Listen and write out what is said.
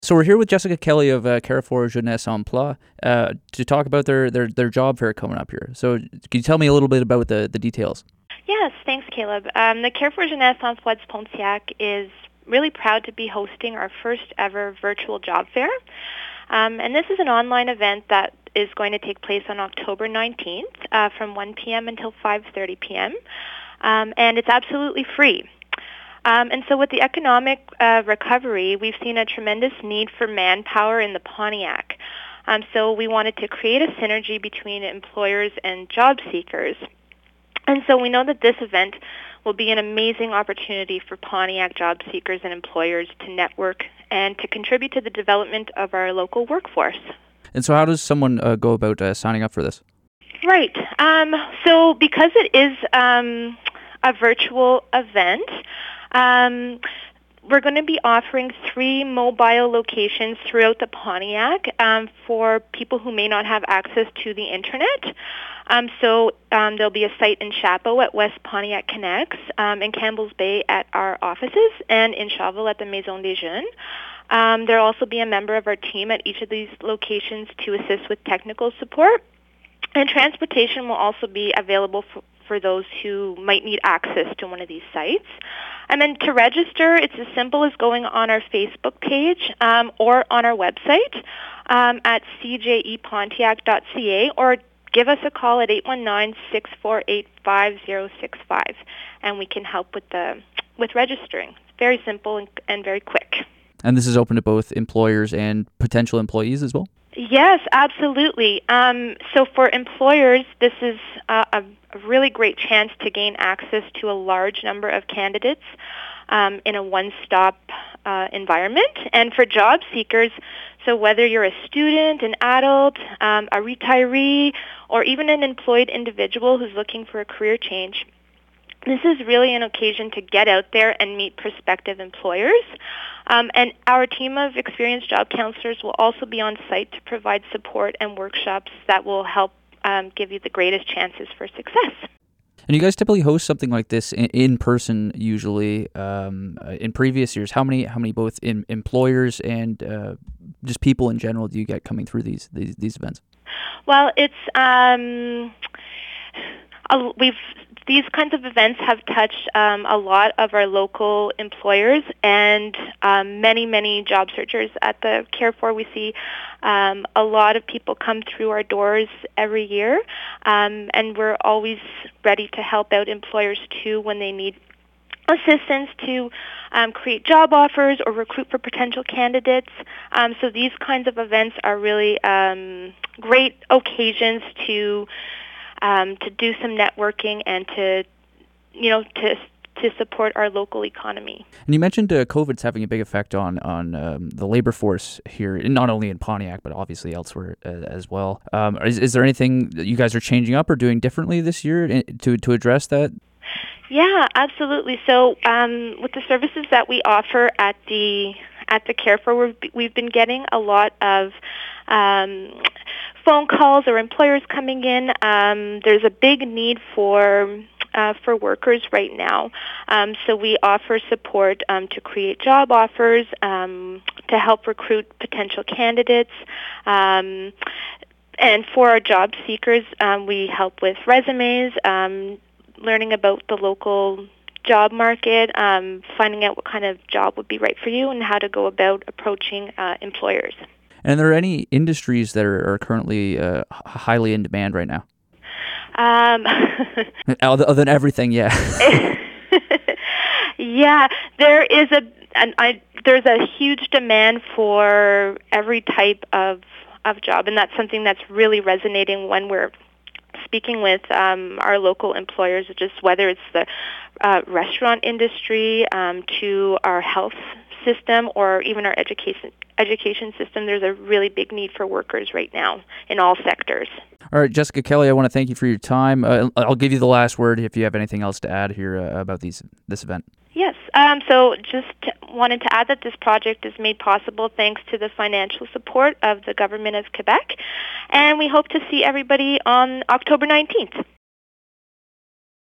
So we're here with Jessica Kelly of Carrefour Jeunesse Emploi to talk about their job fair coming up here. So can you tell me a little bit about the details? Yes, thanks, Caleb. The Carrefour Jeunesse Emploi de Pontiac is really proud to be hosting our first ever virtual job fair. And this is an online event that is going to take place on October 19th from 1 p.m. until 5:30 p.m. And it's absolutely free. And so with the economic recovery, we've seen a tremendous need for manpower in the Pontiac. So we wanted to create a synergy between employers and job seekers. And so we know that this event will be an amazing opportunity for Pontiac job seekers and employers to network and to contribute to the development of our local workforce. And so how does someone go about signing up for this? Right. So because it is a virtual event, we're going to be offering 3 mobile locations throughout the Pontiac for people who may not have access to the internet. So there'll be a site in Chapeau at West Pontiac Connects, in Campbell's Bay at our offices, and in Charville at the Maison des Jeunes. There'll also be a member of our team at each of these locations to assist with technical support. And transportation will also be available for those who might need access to one of these sites. And then to register, it's as simple as going on our Facebook page or on our website at cjepontiac.ca, or give us a call at 819-648-5065, and we can help with registering. It's very simple and very quick. And this is open to both employers and potential employees as well? Yes, absolutely. So for employers, this is a really great chance to gain access to a large number of candidates in a one-stop environment. And for job seekers, so whether you're a student, an adult, a retiree, or even an employed individual who's looking for a career change, this is really an occasion to get out there and meet prospective employers. And our team of experienced job counselors will also be on site to provide support and workshops that will help give you the greatest chances for success. And you guys typically host something like this in person usually. In previous years, how many both employers and just people in general do you get coming through these events? Well, it's these kinds of events have touched a lot of our local employers and many job searchers at the Carrefour. We see a lot of people come through our doors every year, and we're always ready to help out employers too when they need assistance to create job offers or recruit for potential candidates. So these kinds of events are really great occasions to do some networking and to support our local economy. And you mentioned COVID's having a big effect on the labor force here, not only in Pontiac, but obviously elsewhere as well. Is there anything that you guys are changing up or doing differently this year to address that? Yeah, absolutely. So with the services that we offer at the Carrefour, we've been getting a lot of phone calls or employers coming in. There's a big need for workers right now. So we offer support to create job offers, to help recruit potential candidates. And for our job seekers, we help with resumes, learning about the local job market, finding out what kind of job would be right for you and how to go about approaching employers. And are there any industries that are currently highly in demand right now? Other than everything, yeah. Yeah, there's a huge demand for every type of job, and that's something that's really resonating when we're speaking with our local employers, just whether it's the restaurant industry to our health system or even our education system. There's a really big need for workers right now in all sectors. All right, Jessica Kelly, I want to thank you for your time. I'll give you the last word if you have anything else to add here about this event. Yes. So just wanted to add that this project is made possible thanks to the financial support of the Government of Quebec, and we hope to see everybody on October 19th.